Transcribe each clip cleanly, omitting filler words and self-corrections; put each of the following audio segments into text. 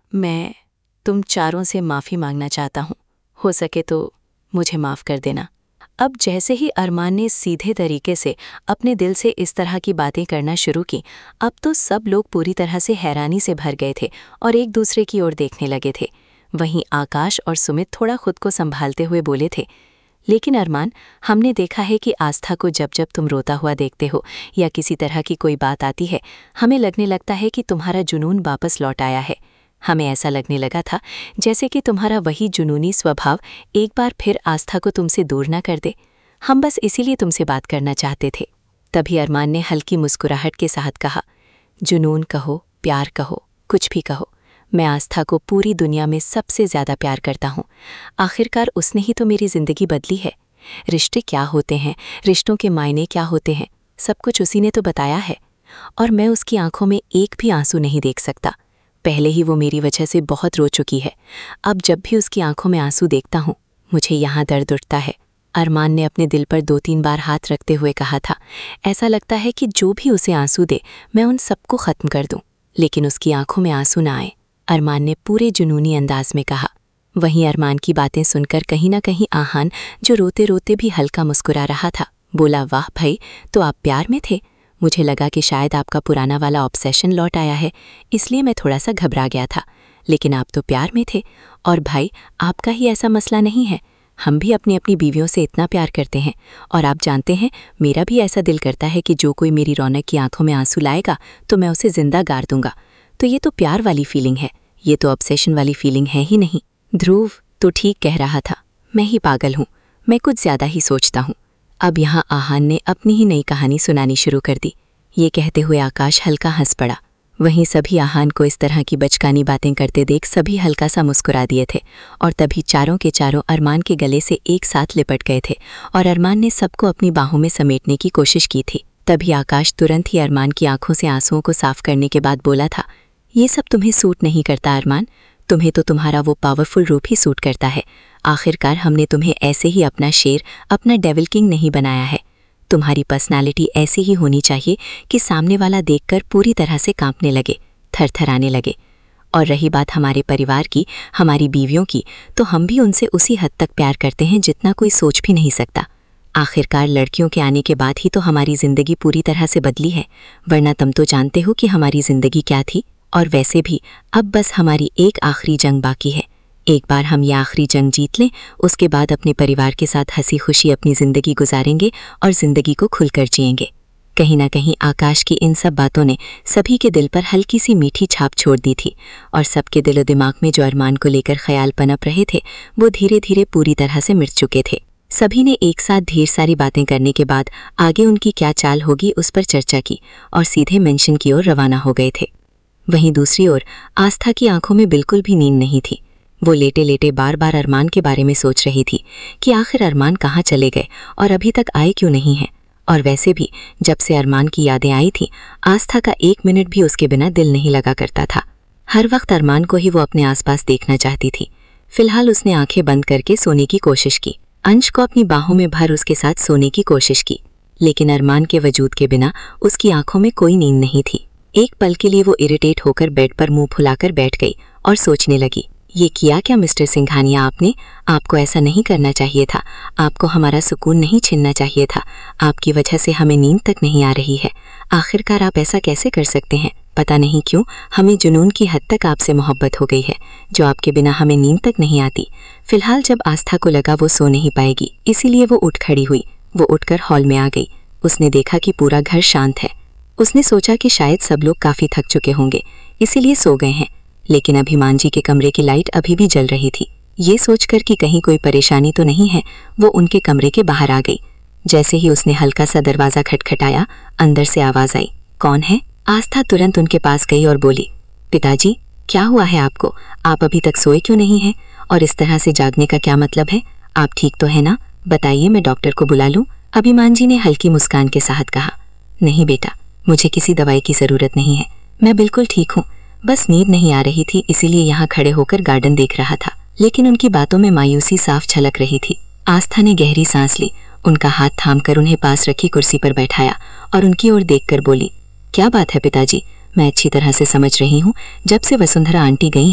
मैं तुम चारों से माफ़ी मांगना चाहता हूँ। हो सके तो मुझे माफ़ कर देना। अब जैसे ही अरमान ने सीधे तरीके से अपने दिल से इस तरह की बातें करना शुरू की, अब तो सब लोग पूरी तरह से हैरानी से भर गए थे और एक दूसरे की ओर देखने लगे थे। वहीं आकाश और सुमित थोड़ा खुद को संभालते हुए बोले थे, लेकिन अरमान, हमने देखा है कि आस्था को जब जब तुम रोता हुआ देखते हो या किसी तरह की कोई बात आती है, हमें लगने लगता है कि तुम्हारा जुनून वापस लौट आया है। हमें ऐसा लगने लगा था जैसे कि तुम्हारा वही जुनूनी स्वभाव एक बार फिर आस्था को तुमसे दूर न कर दे। हम बस इसीलिए तुमसे बात करना चाहते थे। तभी अरमान ने हल्की मुस्कुराहट के साथ कहा, जुनून कहो, प्यार कहो, कुछ भी कहो, मैं आस्था को पूरी दुनिया में सबसे ज़्यादा प्यार करता हूँ। आखिरकार उसने ही तो मेरी ज़िंदगी बदली है। रिश्ते क्या होते हैं, रिश्तों के मायने क्या होते हैं, सब कुछ उसी ने तो बताया है। और मैं उसकी आंखों में एक भी आंसू नहीं देख सकता। पहले ही वो मेरी वजह से बहुत रो चुकी है। अब जब भी उसकी आंखों में आंसू देखता हूँ, मुझे यहाँ दर्द उठता है। अरमान ने अपने दिल पर 2-3 बार हाथ रखते हुए कहा था, ऐसा लगता है कि जो भी उसे आंसू दे, मैं उन सबको ख़त्म कर दूँ, लेकिन उसकी आंखों में आंसू ना आए। अरमान ने पूरे जुनूनी अंदाज में कहा। वहीं अरमान की बातें सुनकर कहीं ना कहीं आहान, जो रोते रोते भी हल्का मुस्कुरा रहा था, बोला, वाह भाई, तो आप प्यार में थे। मुझे लगा कि शायद आपका पुराना वाला ऑब्सेशन लौट आया है, इसलिए मैं थोड़ा सा घबरा गया था। लेकिन आप तो प्यार में थे। और भाई, आपका ही ऐसा मसला नहीं है। हम भी अपनी अपनी बीवियों से इतना प्यार करते हैं। और आप जानते हैं, मेरा भी ऐसा दिल करता है कि जो कोई मेरी रौनक की आंखों में आंसू लाएगा तो मैं उसे जिंदा गाड़ दूंगा। तो ये तो प्यार वाली फीलिंग है, ये तो ऑब्सेशन वाली फीलिंग है ही नहीं। ध्रुव तो ठीक कह रहा था, मैं ही पागल हूँ, मैं कुछ ज़्यादा ही सोचता हूँ। अब यहाँ आहान ने अपनी ही नई कहानी सुनानी शुरू कर दी। ये कहते हुए आकाश हल्का हंस पड़ा। वहीं सभी आहान को इस तरह की बचकानी बातें करते देख सभी हल्का सा मुस्कुरा दिए थे। और तभी चारों के चारों अरमान के गले से एक साथ लिपट गए थे और अरमान ने सबको अपनी बाहों में समेटने की कोशिश की थी। तभी आकाश तुरंत ही अरमान की आंखों से आंसुओं को साफ करने के बाद बोला था, ये सब तुम्हें सूट नहीं करता अरमान, तुम्हें तो तुम्हारा वो पावरफुल रूप ही सूट करता है। आखिरकार हमने तुम्हें ऐसे ही अपना शेर, अपना डेविल किंग नहीं बनाया है। तुम्हारी पर्सनालिटी ऐसी ही होनी चाहिए कि सामने वाला देखकर पूरी तरह से कांपने लगे, थरथराने लगे। और रही बात हमारे परिवार की, हमारी बीवियों की, तो हम भी उनसे उसी हद तक प्यार करते हैं जितना कोई सोच भी नहीं सकता। आखिरकार लड़कियों के आने के बाद ही तो हमारी ज़िंदगी पूरी तरह से बदली है, वरना तुम तो जानते हो कि हमारी ज़िंदगी क्या थी। और वैसे भी अब बस हमारी एक आखिरी जंग बाकी है। एक बार हम ये आखिरी जंग जीत लें, उसके बाद अपने परिवार के साथ हंसी खुशी अपनी ज़िंदगी गुजारेंगे और ज़िंदगी को खुलकर जिएंगे। कहीं ना कहीं आकाश की इन सब बातों ने सभी के दिल पर हल्की सी मीठी छाप छोड़ दी थी और सबके दिलो दिमाग में जो अरमान को लेकर ख्याल पनप रहे थे, वो धीरे धीरे पूरी तरह से मिट चुके थे। सभी ने एक साथ ढेर सारी बातें करने के बाद आगे उनकी क्या चाल होगी उस पर चर्चा की और सीधे मेंशन की ओर रवाना हो गए थे। वहीं दूसरी ओर आस्था की आंखों में बिल्कुल भी नींद नहीं थी। वो लेटे लेटे बार बार अरमान के बारे में सोच रही थी कि आखिर अरमान कहाँ चले गए और अभी तक आए क्यों नहीं हैं। और वैसे भी जब से अरमान की यादें आई थी, आस्था का 1 मिनट भी उसके बिना दिल नहीं लगा करता था। हर वक्त अरमान को ही वो अपने आसपास देखना चाहती थी। फिलहाल उसने आंखें बंद करके सोने की कोशिश की, अंश को अपनी बाहों में भर उसके साथ सोने की कोशिश की, लेकिन अरमान के वजूद के बिना उसकी आंखों में कोई नींद नहीं थी। एक पल के लिए वो इरिटेट होकर बेड पर मुंह फुलाकर बैठ गई और सोचने लगी, ये किया क्या मिस्टर सिंघानिया आपने? आपको ऐसा नहीं करना चाहिए था। आपको हमारा सुकून नहीं छीनना चाहिए था। आपकी वजह से हमें नींद तक नहीं आ रही है। आखिरकार आप ऐसा कैसे कर सकते हैं? पता नहीं क्यों हमें जुनून की हद तक आपसे मोहब्बत हो गई है, जो आपके बिना हमें नींद तक नहीं आती। फिलहाल जब आस्था को लगा वो सो नहीं पाएगी, इसीलिए वो उठ खड़ी हुई। वो उठकर हॉल में आ गई। उसने देखा कि पूरा घर शांत है। उसने सोचा कि शायद सब लोग काफ़ी थक चुके होंगे, इसीलिए सो गए हैं। लेकिन अभिमान जी के कमरे की लाइट अभी भी जल रही थी। ये सोचकर कि कहीं कोई परेशानी तो नहीं है, वो उनके कमरे के बाहर आ गई। जैसे ही उसने हल्का सा दरवाज़ा खटखटाया, अंदर से आवाज़ आई, कौन है? आस्था तुरंत उनके पास गई और बोली, पिताजी, क्या हुआ है आपको? आप अभी तक सोए क्यों नहीं हैं? और इस तरह से जागने का क्या मतलब है? आप ठीक तो है ना? बताइए, मैं डॉक्टर को बुला लूँ? अभिमान जी ने हल्की मुस्कान के साथ कहा, नहीं बेटा, मुझे किसी दवाई की ज़रूरत नहीं है, मैं बिल्कुल ठीक हूँ। बस नींद नहीं आ रही थी, इसीलिए यहाँ खड़े होकर गार्डन देख रहा था। लेकिन उनकी बातों में मायूसी साफ झलक रही थी। आस्था ने गहरी सांस ली, उनका हाथ थामकर उन्हें पास रखी कुर्सी पर बैठाया और उनकी ओर देखकर बोली, क्या बात है पिताजी? मैं अच्छी तरह से समझ रही हूँ, जब से वसुंधरा आंटी गई हैं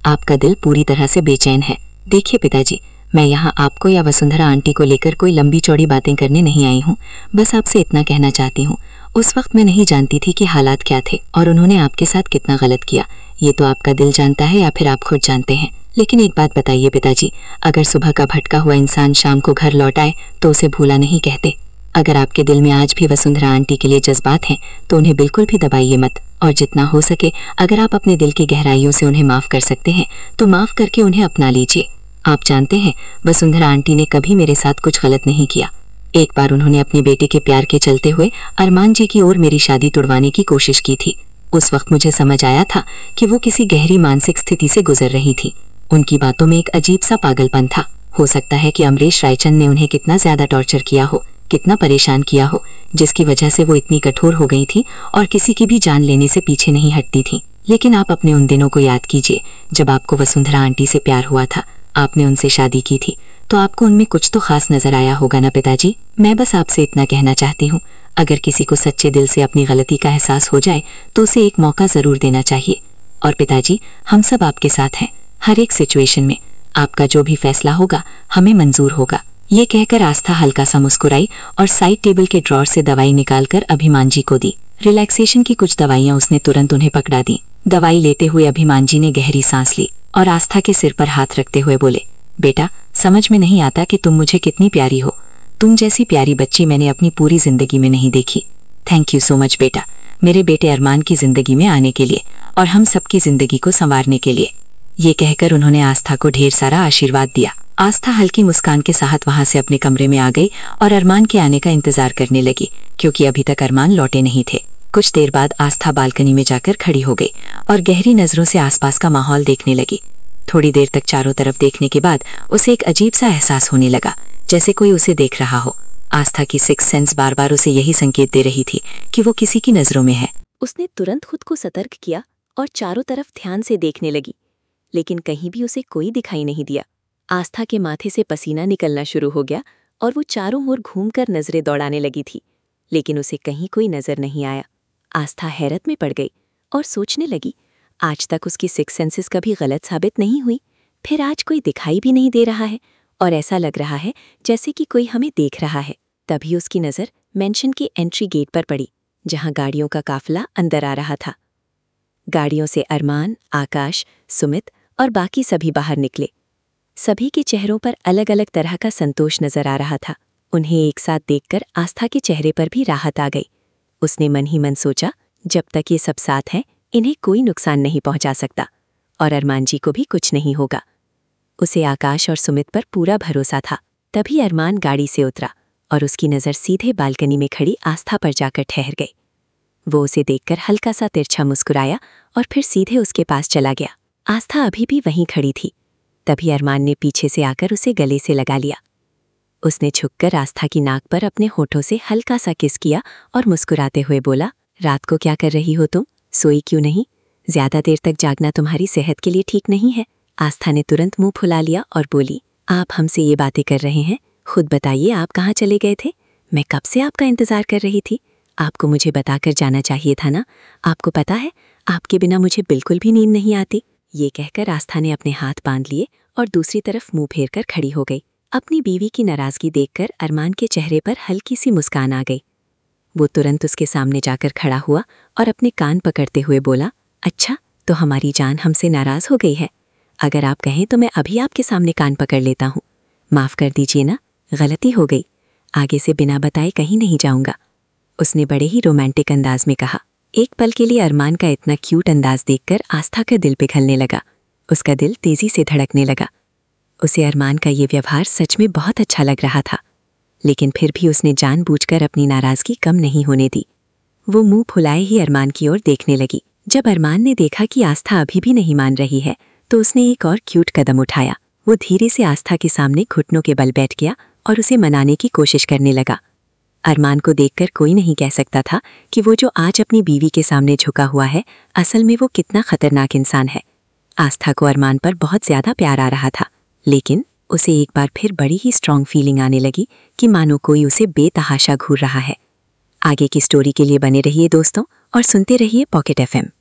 आपका दिल पूरी तरह से बेचैन है। देखिए पिताजी, मैं यहाँ आपको या वसुंधरा आंटी को लेकर कोई लंबी चौड़ी बातें करने नहीं आई हूँ। बस आपसे इतना कहना चाहती हूँ, उस वक्त मैं नहीं जानती थी कि हालात क्या थे और उन्होंने आपके साथ कितना गलत किया। ये तो आपका दिल जानता है या फिर आप खुद जानते हैं। लेकिन एक बात बताइए पिताजी, अगर सुबह का भटका हुआ इंसान शाम को घर लौट आए तो उसे भूला नहीं कहते। अगर आपके दिल में आज भी वसुंधरा आंटी के लिए जज्बात हैं तो उन्हें बिल्कुल भी दबाइए मत, और जितना हो सके अगर आप अपने दिल की गहराइयों से उन्हें माफ कर सकते हैं तो माफ करके उन्हें अपना लीजिए। आप जानते हैं, वसुंधरा आंटी ने कभी मेरे साथ कुछ गलत नहीं किया। एक बार उन्होंने अपने बेटे के प्यार के चलते हुए अरमान जी की ओर मेरी शादी तुड़वाने की कोशिश की थी। उस वक्त मुझे समझ आया था कि वो किसी गहरी मानसिक स्थिति से गुजर रही थी। उनकी बातों में एक अजीब सा पागलपन था। हो सकता है कि अमरीश रायचंद ने उन्हें कितना ज्यादा टॉर्चर किया हो, कितना परेशान किया हो, जिसकी वजह से वो इतनी कठोर हो गई थी और किसी की भी जान लेने से पीछे नहीं हटती थी। लेकिन आप अपने उन दिनों को याद कीजिए जब आपको वसुंधरा आंटी से प्यार हुआ था, आपने उनसे शादी की थी, तो आपको उनमें कुछ तो खास नजर आया होगा ना पिताजी। मैं बस आपसे इतना कहना चाहती हूँ, अगर किसी को सच्चे दिल से अपनी गलती का एहसास हो जाए तो उसे एक मौका जरूर देना चाहिए। और पिताजी, हम सब आपके साथ हैं, हर एक सिचुएशन में। आपका जो भी फैसला होगा हमें मंजूर होगा। ये कहकर आस्था हल्का सा मुस्कुराई और साइड टेबल के ड्रॉर से दवाई निकालकर अभिमान जी को दी। रिलैक्सेशन की कुछ दवाइयां उसने तुरंत उन्हें पकड़ा दी। दवाई लेते हुए अभिमान जी ने गहरी सांस ली और आस्था के सिर पर हाथ रखते हुए बोले, बेटा, समझ में नहीं आता कि तुम मुझे कितनी प्यारी हो। तुम जैसी प्यारी बच्ची मैंने अपनी पूरी जिंदगी में नहीं देखी। थैंक यू सो मच बेटा, मेरे बेटे अरमान की जिंदगी में आने के लिए और हम सबकी जिंदगी को संवारने के लिए। ये कहकर उन्होंने आस्था को ढेर सारा आशीर्वाद दिया। आस्था हल्की मुस्कान के साथ वहां से अपने कमरे में आ गई और अरमान के आने का इंतजार करने लगी, क्योंकि अभी तक अरमान लौटे नहीं थे। कुछ देर बाद आस्था बालकनी में जाकर खड़ी हो गई और गहरी नजरों से आसपास का माहौल देखने लगी। थोड़ी देर तक चारों तरफ देखने के बाद उसे एक अजीब सा एहसास होने लगा, जैसे कोई उसे देख रहा हो। आस्था की सिक्स सेंस बार बार उसे यही संकेत दे रही थी कि वो किसी की नजरों में है। उसने तुरंत खुद को सतर्क किया और चारों तरफ ध्यान से देखने लगी, लेकिन कहीं भी उसे कोई दिखाई नहीं दिया। आस्था के माथे से पसीना निकलना शुरू हो गया और वो चारों ओर घूमकर नजरें दौड़ाने लगी थी, लेकिन उसे कहीं कोई नजर नहीं आया। आस्था हैरत में पड़ गई और सोचने लगी, आज तक उसकी सिक्स सेंसेस कभी गलत साबित नहीं हुई, फिर आज कोई दिखाई भी नहीं दे रहा है और ऐसा लग रहा है जैसे कि कोई हमें देख रहा है। तभी उसकी नज़र मेंशन के एंट्री गेट पर पड़ी, जहां गाड़ियों का काफिला अंदर आ रहा था। गाड़ियों से अरमान, आकाश, सुमित और बाकी सभी बाहर निकले। सभी के चेहरों पर अलग अलग तरह का संतोष नजर आ रहा था। उन्हें एक साथ देखकर आस्था के चेहरे पर भी राहत आ गई। उसने मन ही मन सोचा, जब तक ये सब साथ हैं इन्हें कोई नुकसान नहीं पहुंचा सकता और अरमान जी को भी कुछ नहीं होगा। उसे आकाश और सुमित पर पूरा भरोसा था। तभी अरमान गाड़ी से उतरा और उसकी नज़र सीधे बालकनी में खड़ी आस्था पर जाकर ठहर गई। वो उसे देखकर हल्का सा तिरछा मुस्कुराया और फिर सीधे उसके पास चला गया। आस्था अभी भी वहीं खड़ी थी। तभी अरमान ने पीछे से आकर उसे गले से लगा लिया। उसने झुककर आस्था की नाक पर अपने होठों से हल्का सा किस किया और मुस्कुराते हुए बोला, रात को क्या कर रही हो तुम? सोई क्यों नहीं? ज्यादा देर तक जागना तुम्हारी सेहत के लिए ठीक नहीं है। आस्था ने तुरंत मुंह फुला लिया और बोली, आप हमसे ये बातें कर रहे हैं, खुद बताइए आप कहाँ चले गए थे? मैं कब से आपका इंतजार कर रही थी। आपको मुझे बताकर जाना चाहिए था ना। आपको पता है, आपके बिना मुझे बिल्कुल भी नींद नहीं आती। ये कहकर आस्था ने अपने हाथ बांध लिए और दूसरी तरफ मुंह फेर कर खड़ी हो गई। अपनी बीवी की नाराजगी देखकर अरमान के चेहरे पर हल्की सी मुस्कान आ गई। वो तुरंत उसके सामने जाकर खड़ा हुआ और अपने कान पकड़ते हुए बोला, अच्छा, तो हमारी जान हमसे नाराज हो गई है। अगर आप कहें तो मैं अभी आपके सामने कान पकड़ लेता हूँ। माफ़ कर दीजिए ना, गलती हो गई। आगे से बिना बताए कहीं नहीं जाऊँगा। उसने बड़े ही रोमांटिक अंदाज में कहा। एक पल के लिए अरमान का इतना क्यूट अंदाज देखकर आस्था का दिल पिघलने लगा। उसका दिल तेजी से धड़कने लगा। उसे अरमान का ये व्यवहार सच में बहुत अच्छा लग रहा था, लेकिन फिर भी उसने जानबूझकर अपनी नाराजगी कम नहीं होने दी। वो मुंह फुलाए ही अरमान की ओर देखने लगी। जब अरमान ने देखा कि आस्था अभी भी नहीं मान रही है, तो उसने एक और क्यूट कदम उठाया। वो धीरे से आस्था के सामने घुटनों के बल बैठ गया और उसे मनाने की कोशिश करने लगा। अरमान को देखकर कोई नहीं कह सकता था कि वो जो आज अपनी बीवी के सामने झुका हुआ है, असल में वो कितना खतरनाक इंसान है। आस्था को अरमान पर बहुत ज्यादा प्यार आ रहा था, लेकिन उसे एक बार फिर बड़ी ही स्ट्रॉन्ग फीलिंग आने लगी कि मानो कोई उसे बेतहाशा घूर रहा है। आगे की स्टोरी के लिए बने रहिए दोस्तों और सुनते रहिए पॉकेट FM।